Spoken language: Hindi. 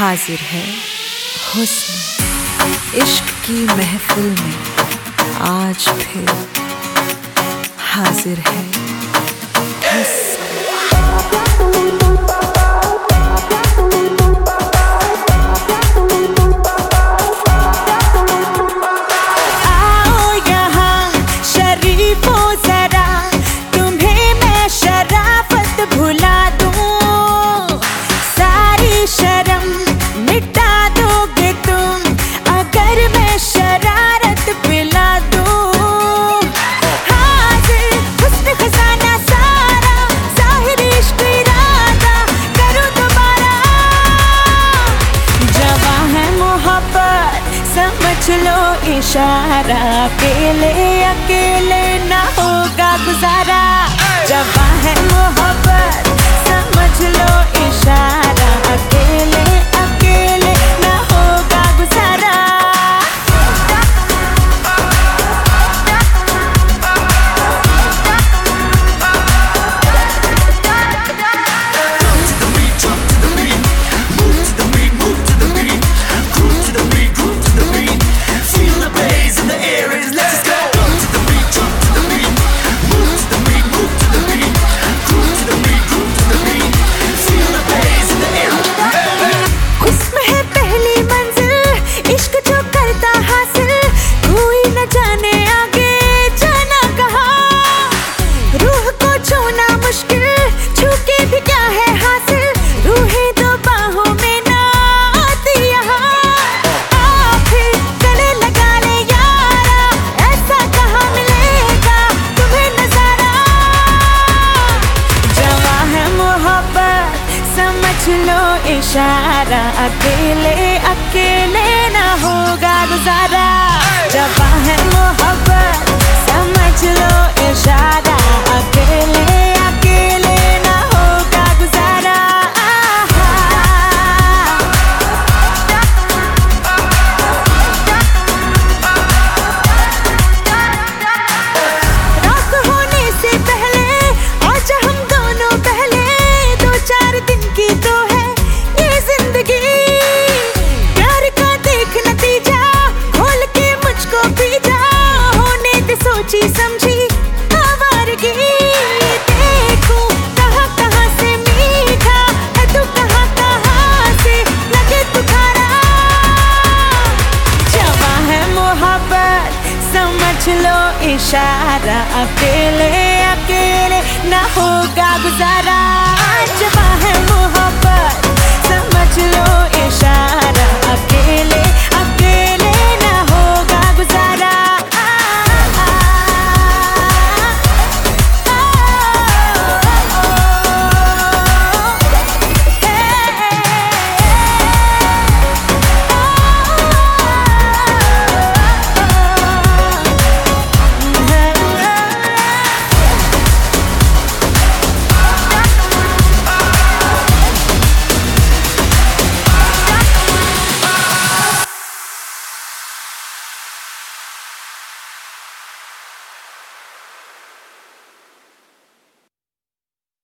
हाजिर है हुस्न इश्क की महफिल में, आज फिर हाजिर है हुस्न। समझ लो इशारा, अकेले ना होगा गुजारा। जवां है मोहब्बत समझ लो इशारा, अकेले ना होगा गुजारा। समझ लो इशारा, अकेले ना होगा गुजारा। जवां है मोहब्बत समझ लो इशारा, अकेले ना होगा गुजारा। रात होने से पहले आज हम दोनों पहले, 2-4 दिन की तो है ये जिंदगी। प्यार का देख नतीजा, खोल के मुझको पीजा, होने दे सोची समझी आवारगी। देखूं कहाँ से मीठा है तू, कहाँ से लगे तुखारा। जवां है मोहब्बत समझ लो इशारा, अकेले ना होगा गुजारा।